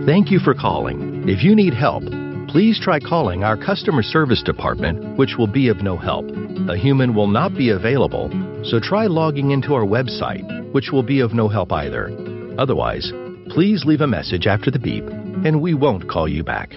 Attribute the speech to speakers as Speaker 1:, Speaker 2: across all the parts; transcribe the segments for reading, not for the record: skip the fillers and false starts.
Speaker 1: Thank you for calling. If you need help, please try calling our customer service department, which will be of no help. A human will not be available, so try logging into our website, which will be of no help either. Otherwise, please leave a message after the beep, and we won't call you back.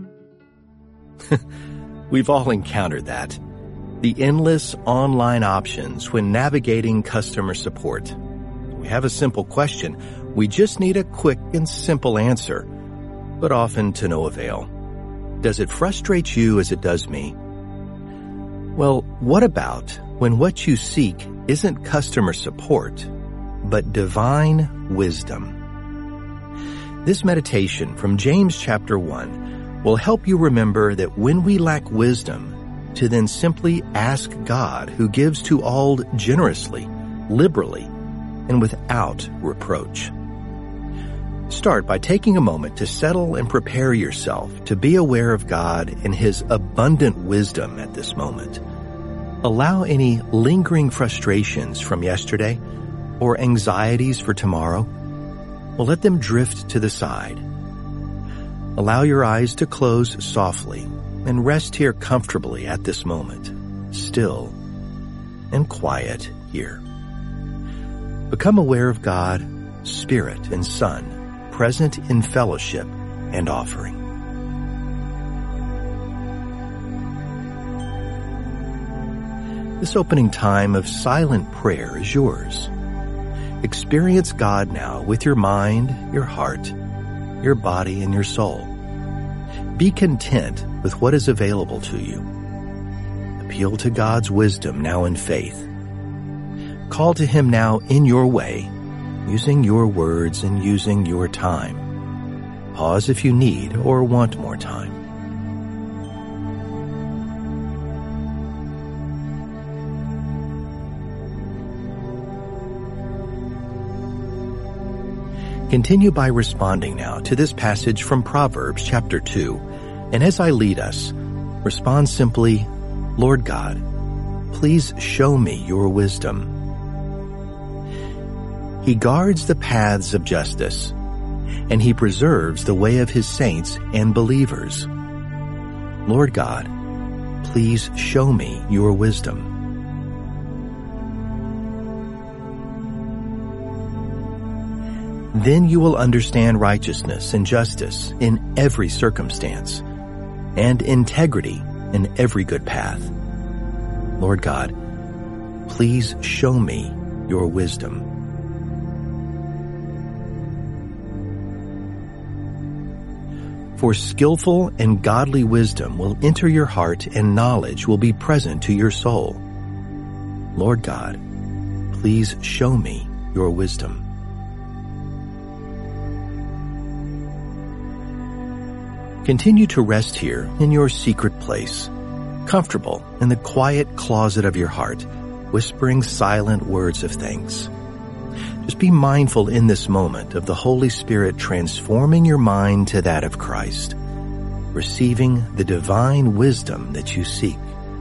Speaker 1: We've all encountered that. The endless online options when navigating customer support. We have a simple question. We just need a quick and simple answer, but often to no avail. Does it frustrate you as it does me? Well, what about when what you seek isn't customer support, but divine wisdom? This meditation from James chapter 1 will help you remember that when we lack wisdom, to then simply ask God, who gives to all generously, liberally, and without reproach. Start by taking a moment to settle and prepare yourself to be aware of God and His abundant wisdom at this moment. Allow any lingering frustrations from yesterday or anxieties for tomorrow, well, let them drift to the side. Allow your eyes to close softly and rest here comfortably at this moment, still and quiet here. Become aware of God, Spirit, and Son, present in fellowship and offering. This opening time of silent prayer is yours. Experience God now with your mind, your heart, your body, and your soul. Be content with what is available to you. Appeal to God's wisdom now in faith. Call to Him now in your way, using your words and using your time. Pause if you need or want more time. Continue by responding now to this passage from Proverbs chapter 2. And as I lead us, respond simply, Lord God, please show me your wisdom. He guards the paths of justice, and He preserves the way of His saints and believers. Lord God, please show me your wisdom. Then you will understand righteousness and justice in every circumstance, and integrity in every good path. Lord God, please show me your wisdom. For skillful and godly wisdom will enter your heart, and knowledge will be present to your soul. Lord God, please show me your wisdom. Continue to rest here in your secret place, comfortable in the quiet closet of your heart, whispering silent words of thanks. Just be mindful in this moment of the Holy Spirit transforming your mind to that of Christ, receiving the divine wisdom that you seek.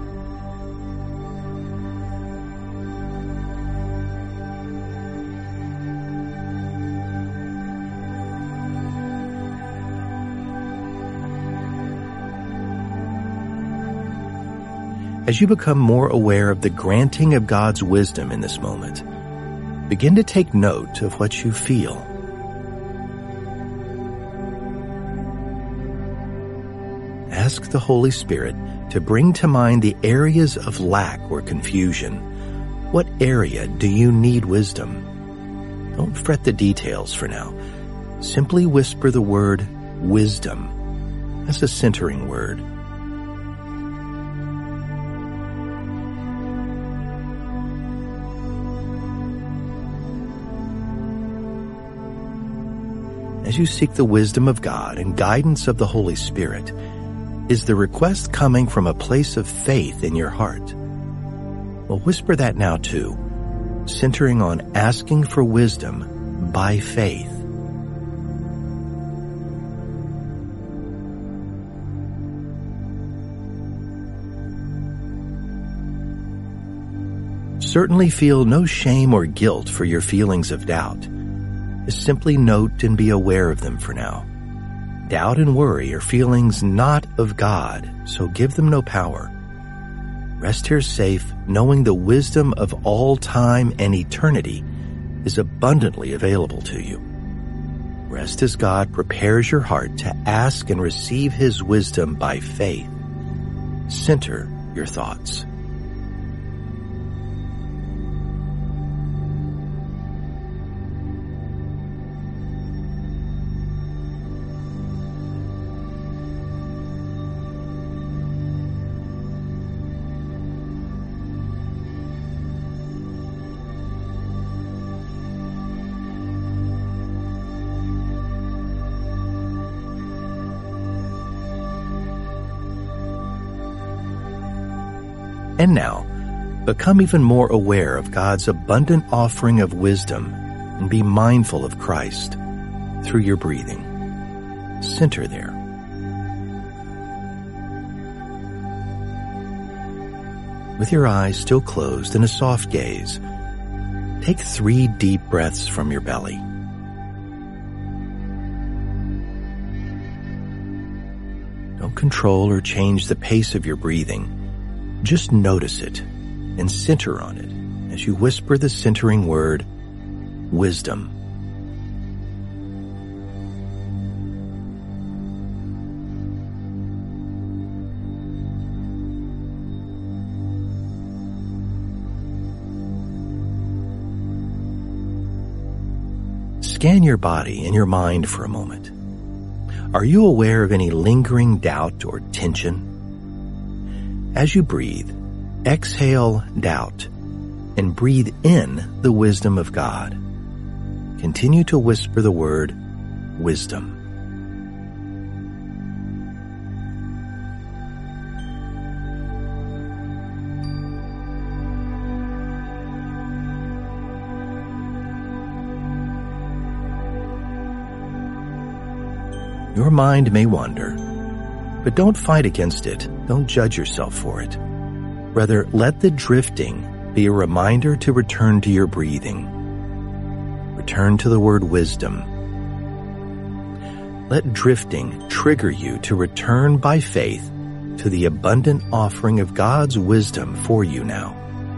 Speaker 1: As you become more aware of the granting of God's wisdom in this moment, begin to take note of what you feel. Ask the Holy Spirit to bring to mind the areas of lack or confusion. What area do you need wisdom? Don't fret the details for now. Simply whisper the word wisdom as a centering word. As you seek the wisdom of God and guidance of the Holy Spirit, is the request coming from a place of faith in your heart? Well, whisper that now too, centering on asking for wisdom by faith. Certainly feel no shame or guilt for your feelings of doubt. Simply note and be aware of them for now. Doubt and worry are feelings not of God, so give them no power. Rest here safe, knowing the wisdom of all time and eternity is abundantly available to you. Rest as God prepares your heart to ask and receive His wisdom by faith. Center your thoughts. And now, become even more aware of God's abundant offering of wisdom and be mindful of Christ through your breathing. Center there. With your eyes still closed and a soft gaze, take 3 deep breaths from your belly. Don't control or change the pace of your breathing. Just notice it and center on it as you whisper the centering word, wisdom. Scan your body and your mind for a moment. Are you aware of any lingering doubt or tension? As you breathe, exhale doubt and breathe in the wisdom of God. Continue to whisper the word wisdom. Your mind may wander, but don't fight against it. Don't judge yourself for it. Rather, let the drifting be a reminder to return to your breathing. Return to the word wisdom. Let drifting trigger you to return by faith to the abundant offering of God's wisdom for you now.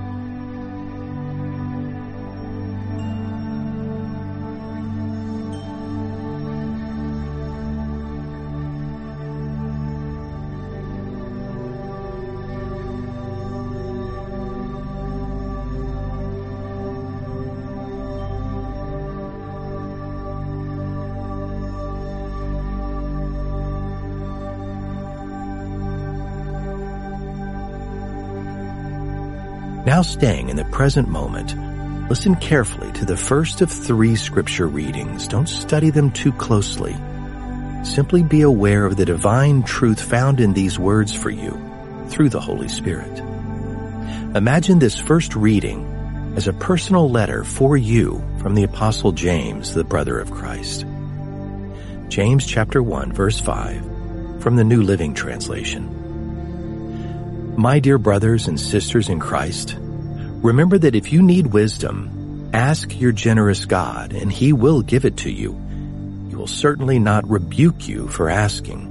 Speaker 1: Now staying in the present moment, listen carefully to the first of 3 scripture readings. Don't study them too closely. Simply be aware of the divine truth found in these words for you through the Holy Spirit. Imagine this first reading as a personal letter for you from the Apostle James, the brother of Christ. James chapter 1, verse 5, from the New Living Translation. My dear brothers and sisters in Christ, remember that if you need wisdom, ask your generous God, and He will give it to you. He will certainly not rebuke you for asking.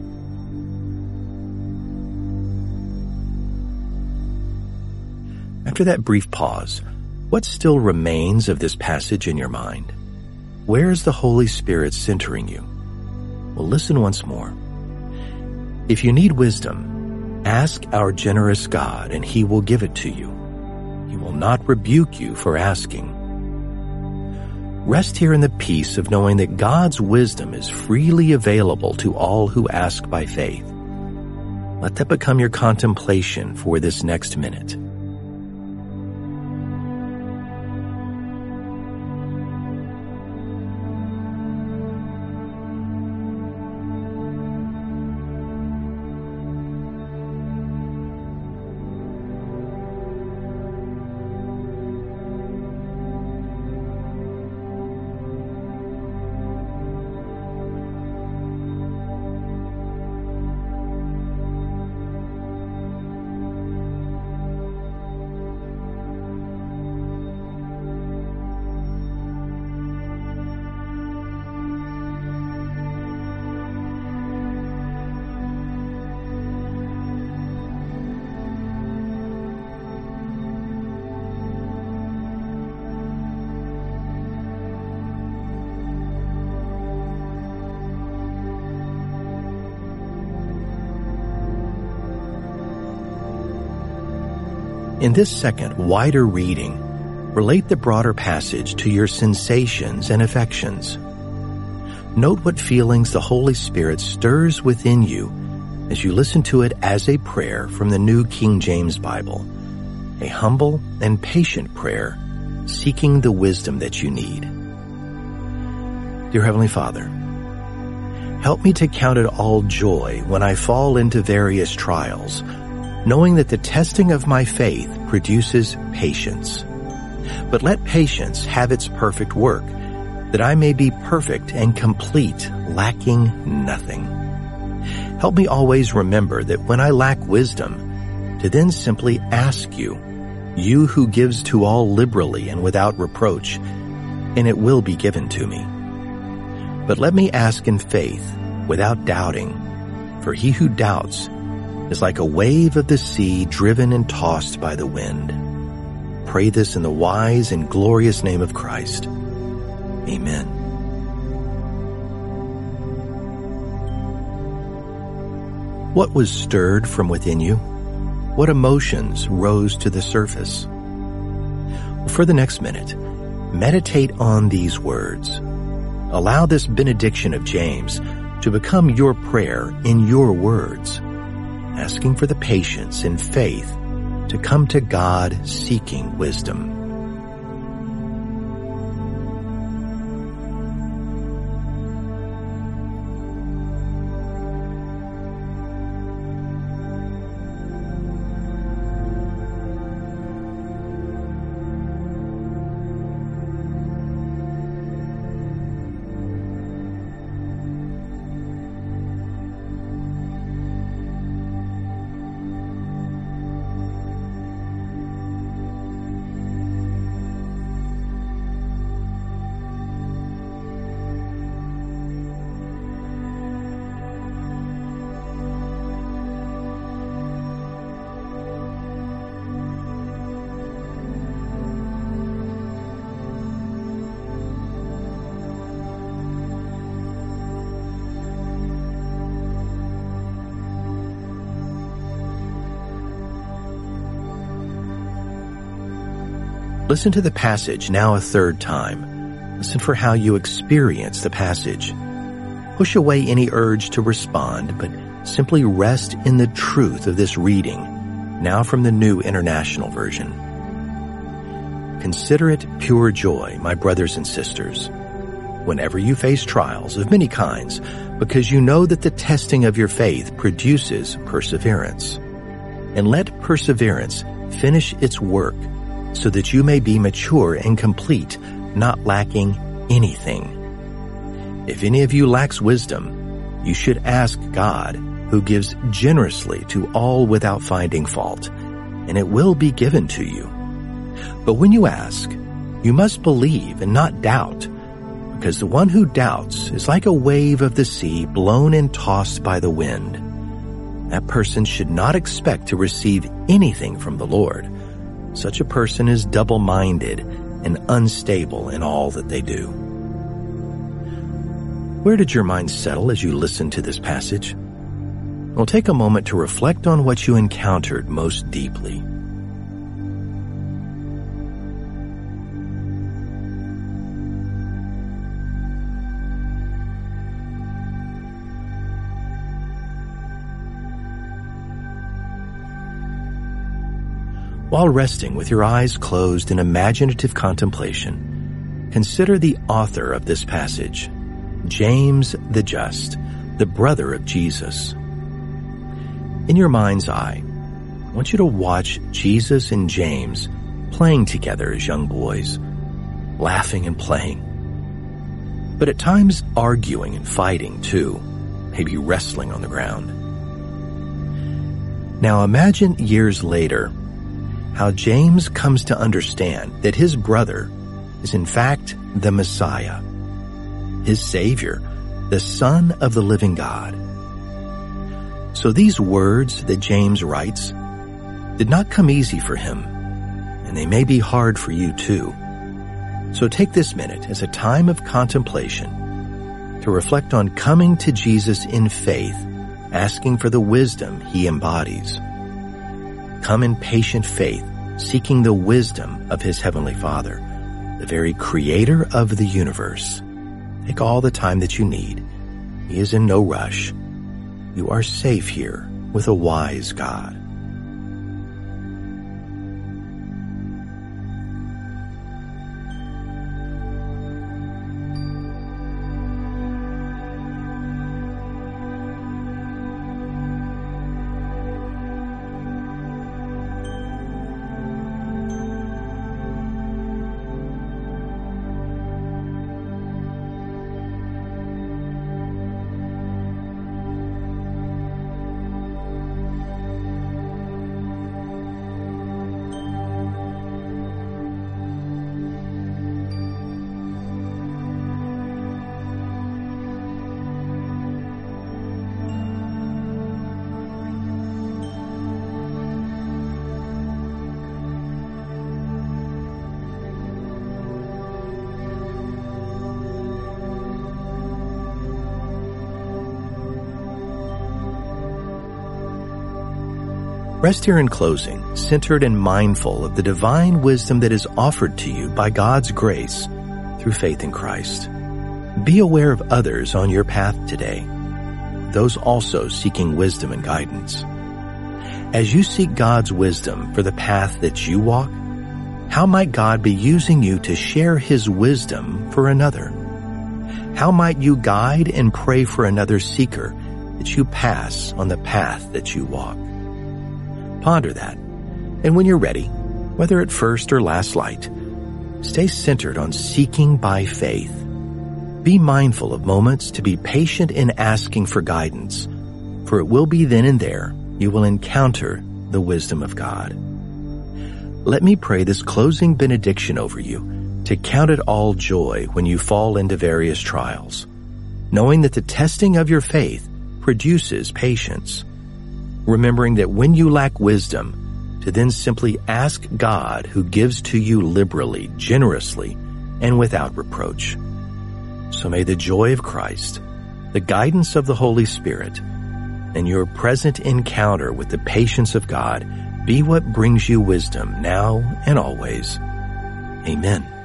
Speaker 1: After that brief pause, what still remains of this passage in your mind? Where is the Holy Spirit centering you? Well, listen once more. If you need wisdom, ask our generous God, and He will give it to you. He will not rebuke you for asking. Rest here in the peace of knowing that God's wisdom is freely available to all who ask by faith. Let that become your contemplation for this next minute. In this second, wider reading, relate the broader passage to your sensations and affections. Note what feelings the Holy Spirit stirs within you as you listen to it as a prayer from the New King James Bible, a humble and patient prayer seeking the wisdom that you need. Dear Heavenly Father, help me to count it all joy when I fall into various trials, knowing that the testing of my faith produces patience. But let patience have its perfect work, that I may be perfect and complete, lacking nothing. Help me always remember that when I lack wisdom, to then simply ask you, you who gives to all liberally and without reproach, and it will be given to me. But let me ask in faith, without doubting, for he who doubts is like a wave of the sea driven and tossed by the wind. Pray this in the wise and glorious name of Christ. Amen. What was stirred from within you? What emotions rose to the surface? For the next minute, meditate on these words. Allow this benediction of James to become your prayer in your words, asking for the patience and faith to come to God seeking wisdom. Listen to the passage now a third time. Listen for how you experience the passage. Push away any urge to respond, but simply rest in the truth of this reading, now from the New International Version. Consider it pure joy, my brothers and sisters, whenever you face trials of many kinds, because you know that the testing of your faith produces perseverance. And let perseverance finish its work, so that you may be mature and complete, not lacking anything. If any of you lacks wisdom, you should ask God, who gives generously to all without finding fault, and it will be given to you. But when you ask, you must believe and not doubt, because the one who doubts is like a wave of the sea blown and tossed by the wind. That person should not expect to receive anything from the Lord. Such a person is double-minded and unstable in all that they do. Where did your mind settle as you listened to this passage? Well, take a moment to reflect on what you encountered most deeply. While resting with your eyes closed in imaginative contemplation, consider the author of this passage, James the Just, the brother of Jesus. In your mind's eye, I want you to watch Jesus and James playing together as young boys, laughing and playing, but at times arguing and fighting too, maybe wrestling on the ground. Now imagine years later how James comes to understand that his brother is in fact the Messiah, his Savior, the Son of the living God. So these words that James writes did not come easy for him, and they may be hard for you too. So take this minute as a time of contemplation to reflect on coming to Jesus in faith, asking for the wisdom he embodies. Come in patient faith, seeking the wisdom of his Heavenly Father, the very creator of the universe. Take all the time that you need. He is in no rush. You are safe here with a wise God. Rest here in closing, centered and mindful of the divine wisdom that is offered to you by God's grace through faith in Christ. Be aware of others on your path today, those also seeking wisdom and guidance. As you seek God's wisdom for the path that you walk, how might God be using you to share his wisdom for another? How might you guide and pray for another seeker that you pass on the path that you walk? Ponder that, and when you're ready, whether at first or last light, stay centered on seeking by faith. Be mindful of moments to be patient in asking for guidance, for it will be then and there you will encounter the wisdom of God. Let me pray this closing benediction over you to count it all joy when you fall into various trials, knowing that the testing of your faith produces patience. Remembering that when you lack wisdom, to then simply ask God, who gives to you liberally, generously, and without reproach. So may the joy of Christ, the guidance of the Holy Spirit, and your present encounter with the patience of God be what brings you wisdom now and always. Amen.